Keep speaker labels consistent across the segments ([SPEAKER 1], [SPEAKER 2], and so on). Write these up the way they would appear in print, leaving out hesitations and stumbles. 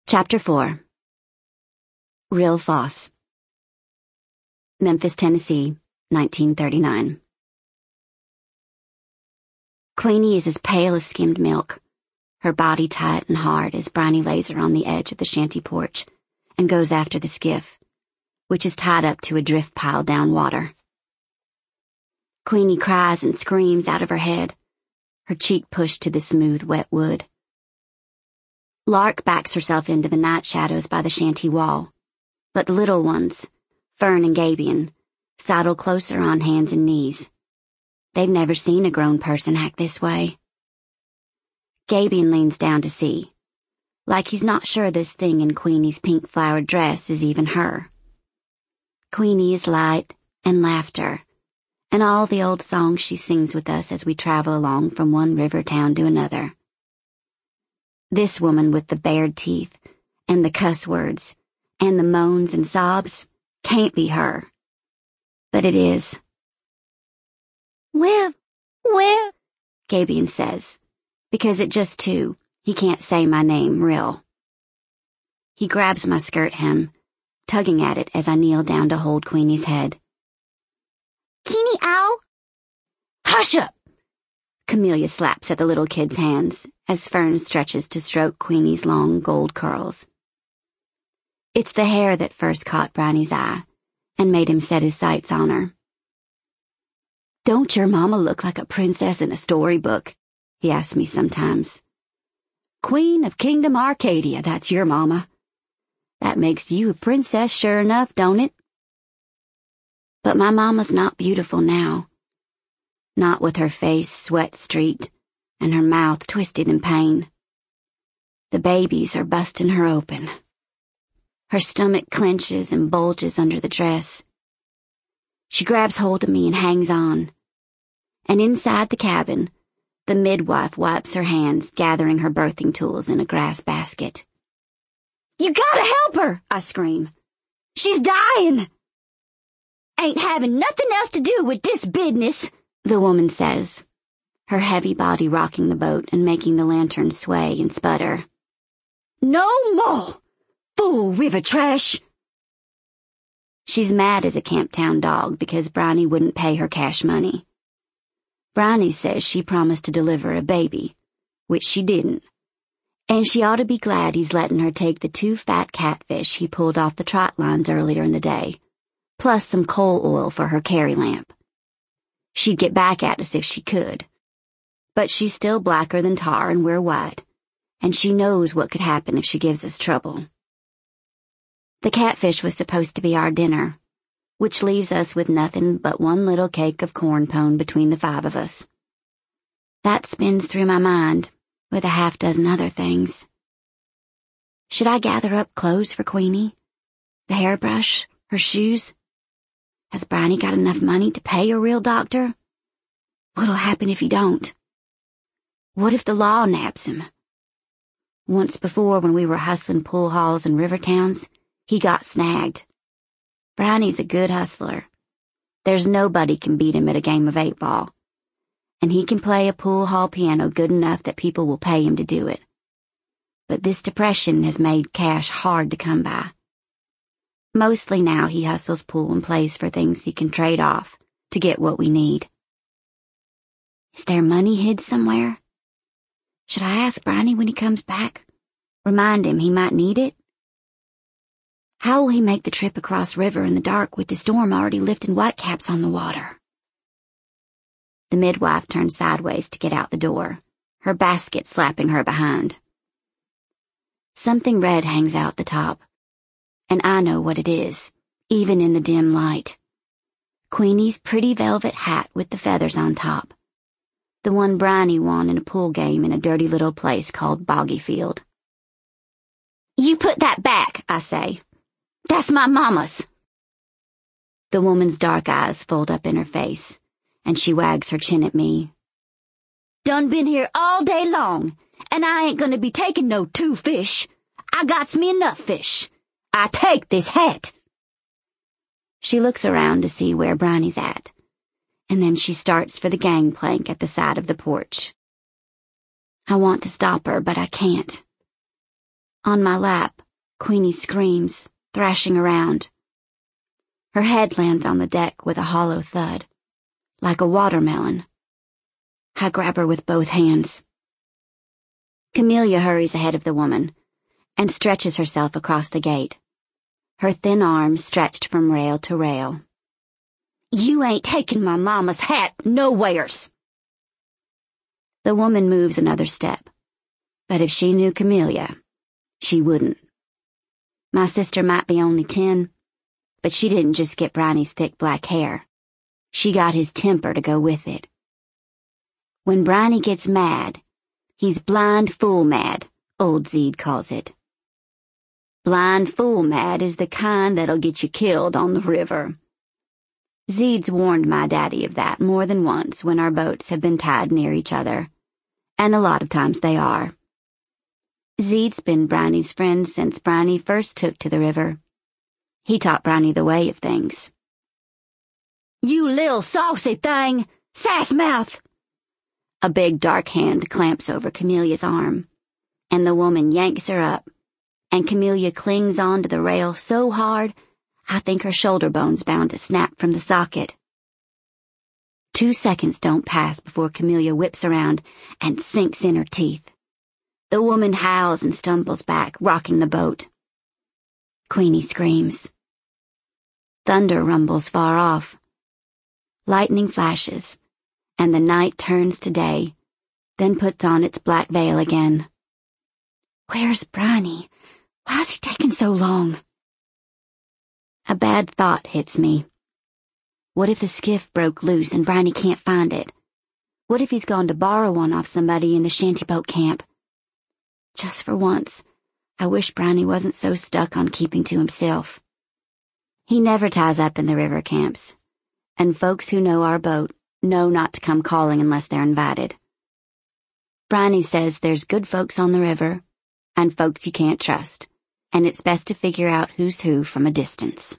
[SPEAKER 1] Chapter 4. Real Foss. Memphis, Tennessee, 1939. Queenie is as pale as skimmed milk, her body tight and hard as Bryony lays her on the edge of the shanty porch and goes after the skiff, which is tied up to a drift pile down water. Queenie cries and screams out of her head, her cheek pushed to the smooth, wet wood. Lark backs herself into the night shadows by the shanty wall, but the little ones, Fern and Gabion, sidle closer on hands and knees. They've never seen a grown person act this way. Gabion leans down to see, like he's not sure this thing in Queenie's pink flowered dress is even her. Queenie is light and laughter, and all the old songs she sings with us as we travel along from one river town to another. This woman with the bared teeth, and the cuss words, and the moans and sobs can't be her. But it is. Where, Gabion says, because at just 2, he can't say my name real. He grabs my skirt hem, tugging at it as I kneel down to hold Queenie's head. Queenie, ow! Hush up! Camellia slaps at the little kid's hands as Fern stretches to stroke Queenie's long gold curls. It's the hair that first caught Bryony's eye and made him set his sights on her. Don't your mama look like a princess in a storybook? He asks me sometimes. Queen of Kingdom Arcadia, that's your mama. That makes you a princess sure enough, don't it? But my mama's not beautiful now. Not with her face sweat-streaked and her mouth twisted in pain. The babies are busting her open. Her stomach clenches and bulges under the dress. She grabs hold of me and hangs on. And inside the cabin, the midwife wipes her hands, gathering her birthing tools in a grass basket. You gotta help her, I scream. She's dying. Ain't having nothing else to do with this business, the woman says, her heavy body rocking the boat and making the lantern sway and sputter. No more! Fool river trash! She's mad as a Camptown dog because Bryony wouldn't pay her cash money. Bryony says she promised to deliver a baby, which she didn't, and she ought to be glad he's letting her take the 2 fat catfish he pulled off the trot lines earlier in the day, plus some coal oil for her carry lamp. She'd get back at us if she could. But she's still blacker than tar and we're white, and she knows what could happen if she gives us trouble. The catfish was supposed to be our dinner, which leaves us with nothing but one little cake of corn pone between the 5 of us. That spins through my mind, with a half-dozen other things. Should I gather up clothes for Queenie? The hairbrush? Her shoes? Has Bryony got enough money to pay a real doctor? What'll happen if he don't? What if the law naps him? Once before, when we were hustling pool halls and river towns, he got snagged. Bryony's a good hustler. There's nobody can beat him at a game of 8-ball. And he can play a pool hall piano good enough that people will pay him to do it. But this depression has made cash hard to come by. Mostly now he hustles pool and plays for things he can trade off to get what we need. Is there money hid somewhere? Should I ask Bryony when he comes back? Remind him he might need it? How will he make the trip across river in the dark with the storm already lifting whitecaps on the water? The midwife turns sideways to get out the door, her basket slapping her behind. Something red hangs out the top. And I know what it is, even in the dim light. Queenie's pretty velvet hat with the feathers on top. The one Bryony won in a pool game in a dirty little place called Boggyfield. You put that back, I say. That's my mama's. The woman's dark eyes fold up in her face, and she wags her chin at me. Done been here all day long, and I ain't gonna be taking no 2 fish. I gots me enough fish. I take this hat. She looks around to see where Bryony's at, and then she starts for the gangplank at the side of the porch. I want to stop her, but I can't. On my lap, Queenie screams, thrashing around. Her head lands on the deck with a hollow thud, like a watermelon. I grab her with both hands. Camellia hurries ahead of the woman and stretches herself across the gate, her thin arms stretched from rail to rail. You ain't taking my mama's hat nowheres. The woman moves another step, but if she knew Camellia, she wouldn't. My sister might be only 10, but she didn't just get Briney's thick black hair. She got his temper to go with it. When Briney gets mad, he's blind fool mad, old Zeed calls it. Blind fool mad is the kind that'll get you killed on the river. Zeed's warned my daddy of that more than once when our boats have been tied near each other, and a lot of times they are. Zeed's been Briney's friend since Briney first took to the river. He taught Briney the way of things. You lil' saucy thing! Sassmouth! A big dark hand clamps over Camelia's arm, and the woman yanks her up, and Camellia clings onto the rail so hard I think her shoulder bone's bound to snap from the socket. 2 seconds don't pass before Camellia whips around and sinks in her teeth. The woman howls and stumbles back, rocking the boat. Queenie screams. Thunder rumbles far off. Lightning flashes, and the night turns to day, then puts on its black veil again. Where's Briney? Why's he taking so long? A bad thought hits me. What if the skiff broke loose and Briney can't find it? What if he's gone to borrow one off somebody in the shantyboat camp? Just for once, I wish Briney wasn't so stuck on keeping to himself. He never ties up in the river camps, and folks who know our boat know not to come calling unless they're invited. Briney says there's good folks on the river, and folks you can't trust, and it's best to figure out who's who from a distance.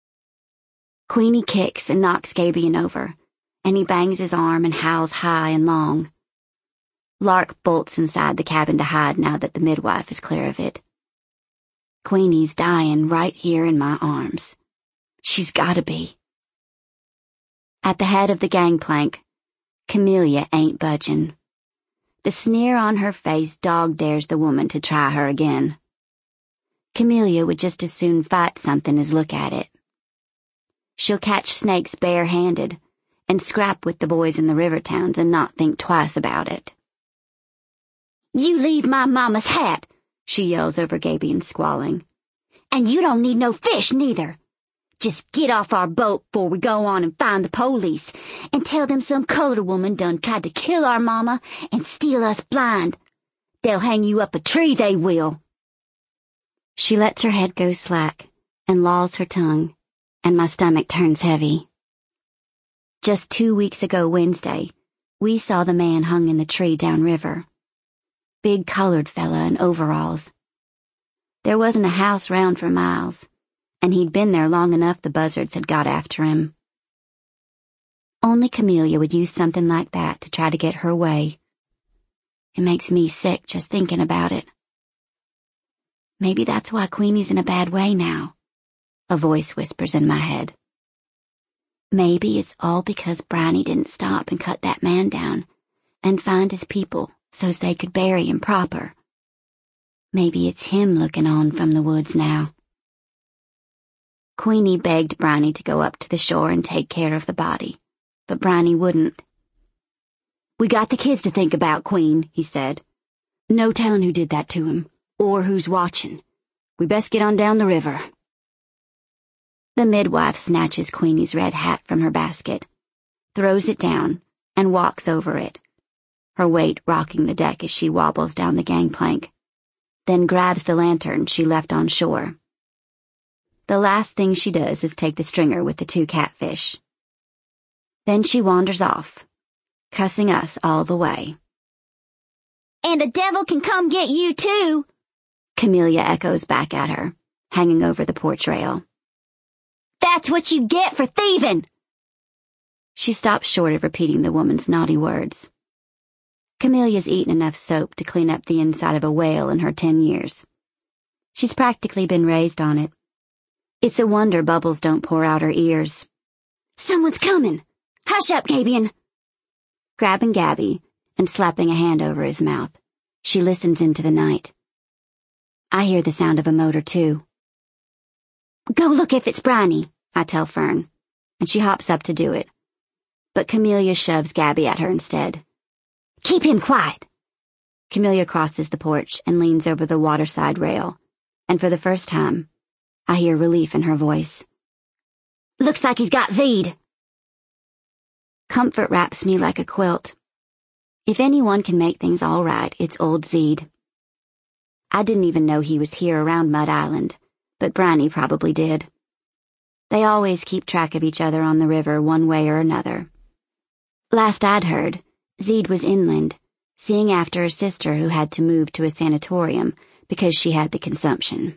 [SPEAKER 1] Queenie kicks and knocks Gabion over, and he bangs his arm and howls high and long. Lark bolts inside the cabin to hide now that the midwife is clear of it. Queenie's dying right here in my arms. She's gotta be. At the head of the gangplank, Camellia ain't budging. The sneer on her face dog dares the woman to try her again. Camellia would just as soon fight something as look at it. She'll catch snakes bare-handed and scrap with the boys in the river towns and not think twice about it. You leave my mama's hat, she yells over Gabion, squalling. And you don't need no fish, neither. Just get off our boat before we go on and find the police and tell them some colored woman done tried to kill our mama and steal us blind. They'll hang you up a tree, they will. She lets her head go slack and lolls her tongue, and my stomach turns heavy. Just 2 weeks ago Wednesday, we saw the man hung in the tree downriver. Big colored fella in overalls. There wasn't a house round for miles, and he'd been there long enough the buzzards had got after him. Only Camellia would use something like that to try to get her way. It makes me sick just thinking about it. Maybe that's why Queenie's in a bad way now, a voice whispers in my head. Maybe it's all because Briney didn't stop and cut that man down and find his people so's they could bury him proper. Maybe it's him looking on from the woods now. Queenie begged Briney to go up to the shore and take care of the body, but Briney wouldn't. We got the kids to think about, Queen, he said. No telling who did that to him, or who's watching. We best get on down the river. The midwife snatches Queenie's red hat from her basket, throws it down, and walks over it, her weight rocking the deck as she wobbles down the gangplank, then grabs the lantern she left on shore. The last thing she does is take the stringer with the 2 catfish. Then she wanders off, cussing us all the way. And the devil can come get you too, Camellia echoes back at her, hanging over the porch rail. That's what you get for thieving! She stops short of repeating the woman's naughty words. Camelia's eaten enough soap to clean up the inside of a whale in her 10 years. She's practically been raised on it. It's a wonder Bubbles don't pour out her ears. Someone's coming! Hush up, Gabion! Grabbing Gabby and slapping a hand over his mouth, she listens into the night. I hear the sound of a motor, too. Go look if it's Bryony, I tell Fern, and she hops up to do it. But Camellia shoves Gabby at her instead. Keep him quiet! Camellia crosses the porch and leans over the waterside rail, and for the first time, I hear relief in her voice. Looks like he's got Zeed. Comfort wraps me like a quilt. If anyone can make things all right, it's old Zeed. I didn't even know he was here around Mud Island, but Bryony probably did. They always keep track of each other on the river one way or another. Last I'd heard, Zeed was inland, seeing after her sister who had to move to a sanatorium because she had the consumption.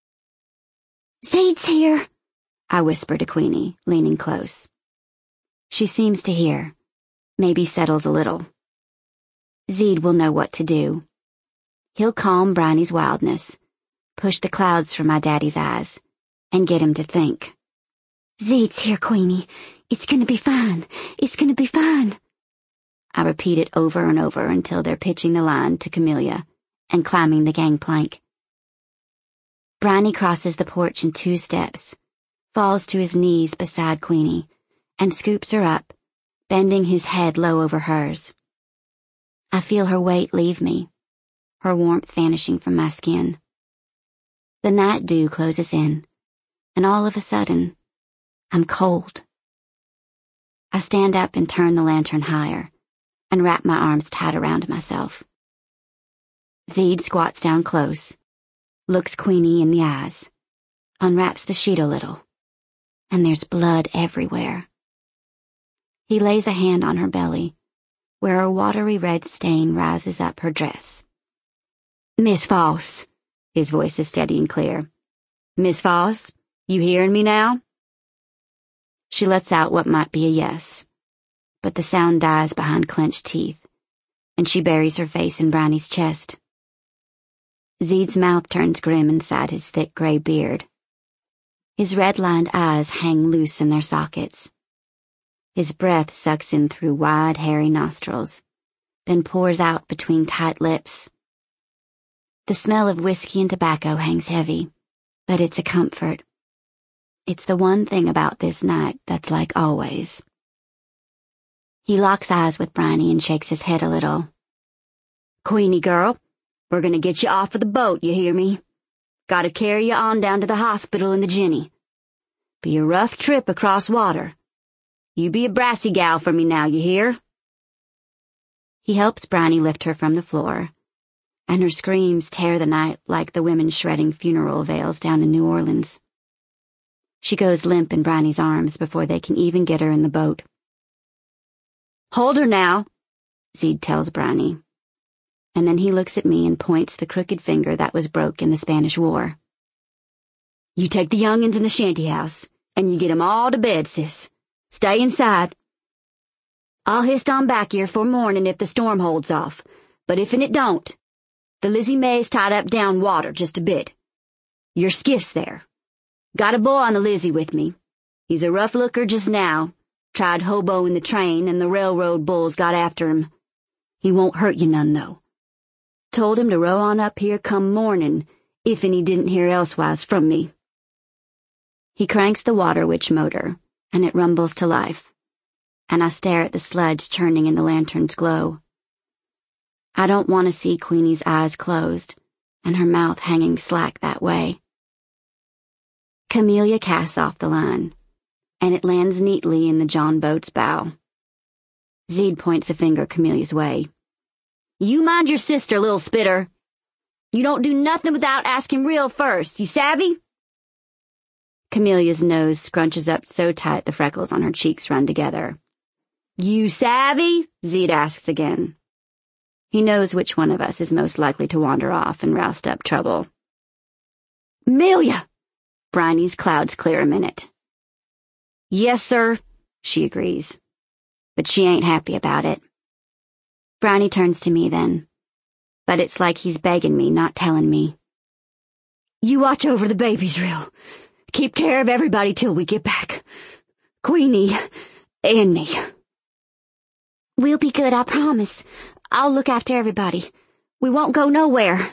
[SPEAKER 1] Zeed's here, I whisper to Queenie, leaning close. She seems to hear, maybe settles a little. Zeed will know what to do. He'll calm Bryony's wildness, push the clouds from my daddy's eyes, and get him to think. Zeed's here, Queenie. It's gonna be fine. It's gonna be fine. I repeat it over and over until they're pitching the line to Camellia and climbing the gangplank. Bryony crosses the porch in 2 steps, falls to his knees beside Queenie, and scoops her up, bending his head low over hers. I feel her weight leave me, her warmth vanishing from my skin. The night dew closes in, and all of a sudden, I'm cold. I stand up and turn the lantern higher, and wrap my arms tight around myself. Zeed squats down close, looks Queenie in the eyes, unwraps the sheet a little, and there's blood everywhere. He lays a hand on her belly, where a watery red stain rises up her dress. Miss Foss, his voice is steady and clear. Miss Foss, you hearing me now? She lets out what might be a yes, but the sound dies behind clenched teeth, and she buries her face in Bryony's chest. Zeed's mouth turns grim inside his thick gray beard. His red-lined eyes hang loose in their sockets. His breath sucks in through wide, hairy nostrils, then pours out between tight lips. The smell of whiskey and tobacco hangs heavy, but it's a comfort. It's the one thing about this night that's like always. He locks eyes with Bryony and shakes his head a little. Queenie girl, we're gonna get you off of the boat, you hear me? Gotta carry you on down to the hospital in the Jenny. Be a rough trip across water. You be a brassy gal for me now, you hear? He helps Bryony lift her from the floor, and her screams tear the night like the women shredding funeral veils down in New Orleans. She goes limp in Bryony's arms before they can even get her in the boat. Hold her now, Zeed tells Bryony. And then he looks at me and points the crooked finger that was broke in the Spanish War. You take the young'uns in the shanty house, and you get 'em all to bed, sis. Stay inside. I'll hist on back here for morning if the storm holds off, but if'n it don't, the Lizzie May's tied up down water just a bit. Your skiff's there. Got a boy on the Lizzie with me. He's a rough looker just now. Tried hoboing the train and the railroad bulls got after him. He won't hurt you none, though. Told him to row on up here come morning, if'n he didn't hear elsewise from me. He cranks the water witch motor, and it rumbles to life, and I stare at the sludge churning in the lantern's glow. I don't want to see Queenie's eyes closed, and her mouth hanging slack that way. Camellia casts off the line, and it lands neatly in the John boat's bow. Zeed points a finger Camelia's way. You mind your sister, little spitter. You don't do nothing without asking real first, you savvy? Camelia's nose scrunches up so tight the freckles on her cheeks run together. You savvy? Zeed asks again. He knows which one of us is most likely to wander off and roust up trouble. Amelia! Bryony's clouds clear a minute. Yes, sir, she agrees. But she ain't happy about it. Bryony turns to me then, but it's like he's begging me, not telling me. You watch over the babies, Rill. Keep care of everybody till we get back. Queenie and me. We'll be good, I promise. I'll look after everybody. We won't go nowhere.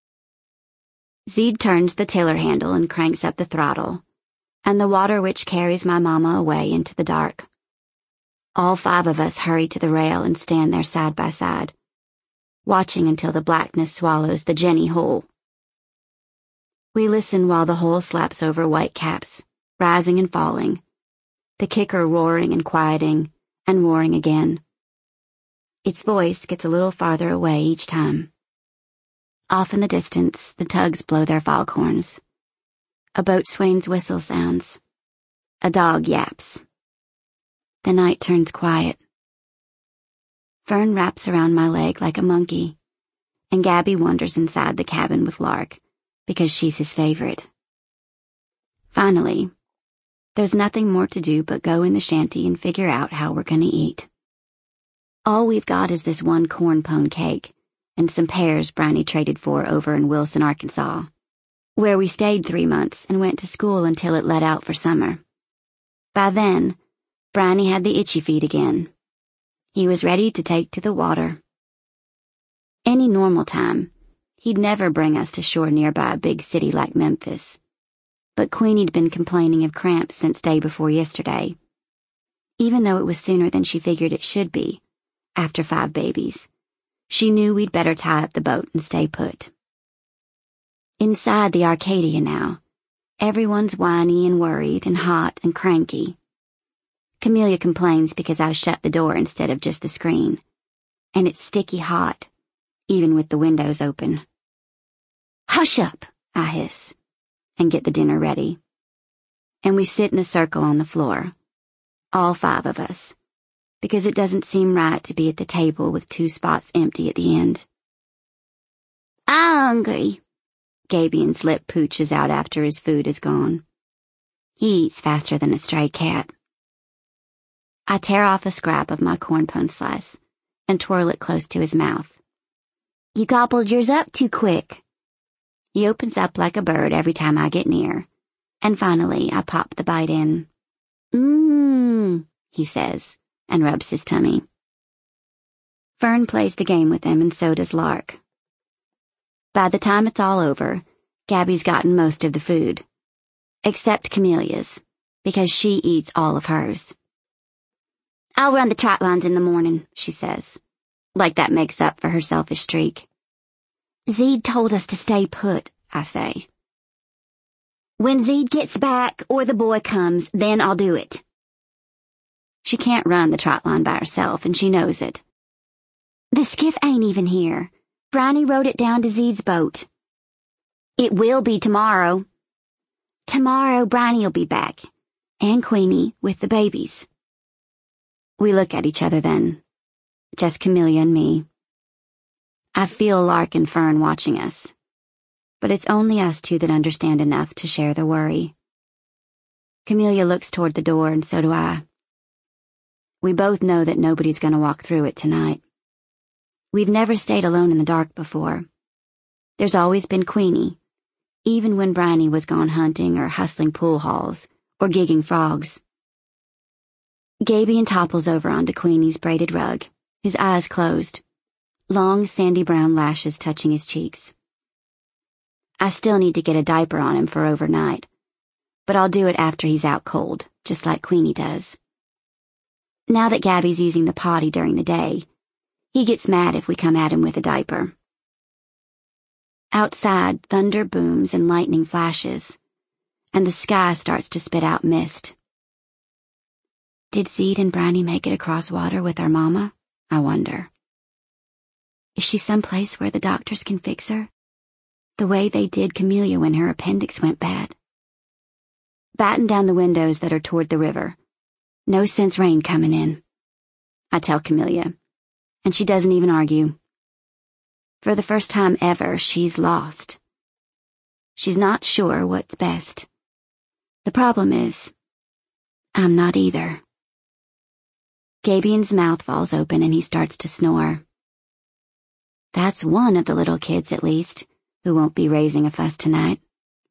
[SPEAKER 1] Zeed turns the tiller handle and cranks up the throttle, and the water witch carries my mama away into the dark. All 5 of us hurry to the rail and stand there side by side, watching until the blackness swallows the Jenny hole. We listen while the hole slaps over white caps, rising and falling, the kicker roaring and quieting, and roaring again. Its voice gets a little farther away each time. Off in the distance, the tugs blow their foghorns. A boatswain's whistle sounds. A dog yaps. The night turns quiet. Fern wraps around my leg like a monkey, and Gabby wanders inside the cabin with Lark, because she's his favorite. Finally, there's nothing more to do but go in the shanty and figure out how we're gonna eat. All we've got is this one corn pone cake and some pears Bryony traded for over in Wilson, Arkansas, where we stayed 3 months and went to school until it let out for summer. By then, Bryony had the itchy feet again. He was ready to take to the water. Any normal time, he'd never bring us to shore nearby a big city like Memphis. But Queenie'd been complaining of cramps since day before yesterday, even though it was sooner than she figured it should be, after 5 babies. She knew we'd better tie up the boat and stay put. Inside the Arcadia now, everyone's whiny and worried and hot and cranky. Camelia complains because I shut the door instead of just the screen, and it's sticky hot, even with the windows open. Hush up, I hiss, and get the dinner ready. And we sit in a circle on the floor, all 5 of us, because it doesn't seem right to be at the table with 2 spots empty at the end. I'm hungry. Gabian's lip pooches out after his food is gone. He eats faster than a stray cat. I tear off a scrap of my corn pone slice and twirl it close to his mouth. You gobbled yours up too quick. He opens up like a bird every time I get near, and finally I pop the bite in. He says, and rubs his tummy. Fern plays the game with him, and so does Lark. By the time it's all over, Gabby's gotten most of the food, except Camelia's, because she eats all of hers. I'll run the trot lines in the morning, she says, like that makes up for her selfish streak. Zeed told us to stay put, I say. When Zeed gets back or the boy comes, then I'll do it. She can't run the trot line by herself, and she knows it. The skiff ain't even here. Bryony rowed it down to Zeed's boat. It will be tomorrow. Tomorrow Bryony'll be back, and Queenie with the babies. We look at each other then, just Camelia and me. I feel Lark and Fern watching us, but it's only us 2 that understand enough to share the worry. Camelia looks toward the door, and so do I. We both know that nobody's going to walk through it tonight. We've never stayed alone in the dark before. There's always been Queenie, even when Bryony was gone hunting or hustling pool halls or gigging frogs. Gabian topples over onto Queenie's braided rug, his eyes closed, long sandy brown lashes touching his cheeks. I still need to get a diaper on him for overnight, but I'll do it after he's out cold, just like Queenie does. Now that Gabby's using the potty during the day, he gets mad if we come at him with a diaper. Outside, thunder booms and lightning flashes, and the sky starts to spit out mist. Did Zeed and Bryony make it across water with our mama? I wonder. Is she someplace where the doctors can fix her? The way they did Camelia when her appendix went bad. Batten down the windows that are toward the river. No sense rain coming in, I tell Camelia, and she doesn't even argue. For the first time ever, she's lost. She's not sure what's best. The problem is, I'm not either. Gabian's mouth falls open and he starts to snore. That's one of the little kids, at least, who won't be raising a fuss tonight.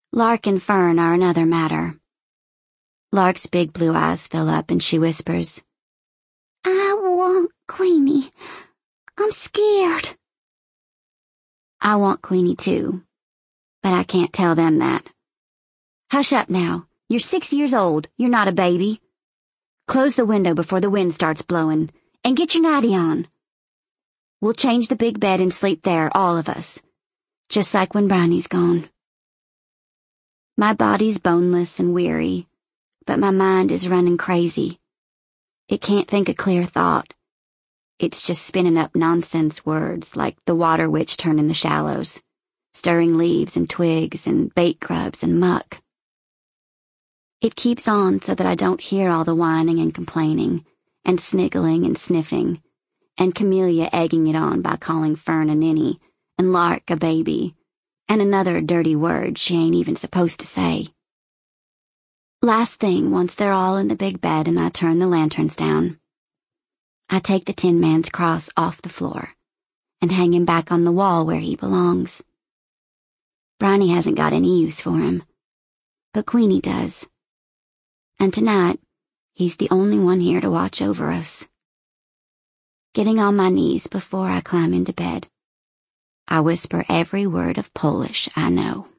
[SPEAKER 1] Lark and Fern are another matter. Lark's big blue eyes fill up and she whispers, "I want Queenie. I'm scared." I want Queenie too, but I can't tell them that. Hush up now. You're 6 years old. You're not a baby. Close the window before the wind starts blowing, and get your nightie on. We'll change the big bed and sleep there, all of us, just like when Bryony's gone. My body's boneless and weary, but my mind is running crazy. It can't think a clear thought. It's just spinning up nonsense words like the water witch turning the shallows, stirring leaves and twigs and bait grubs and muck. It keeps on so that I don't hear all the whining and complaining, and sniggling and sniffing, and Camellia egging it on by calling Fern a ninny, and Lark a baby, and another dirty word she ain't even supposed to say. Last thing, once they're all in the big bed and I turn the lanterns down, I take the Tin Man's cross off the floor and hang him back on the wall where he belongs. Bryony hasn't got any use for him, but Queenie does. And tonight, he's the only one here to watch over us. Getting on my knees before I climb into bed, I whisper every word of Polish I know.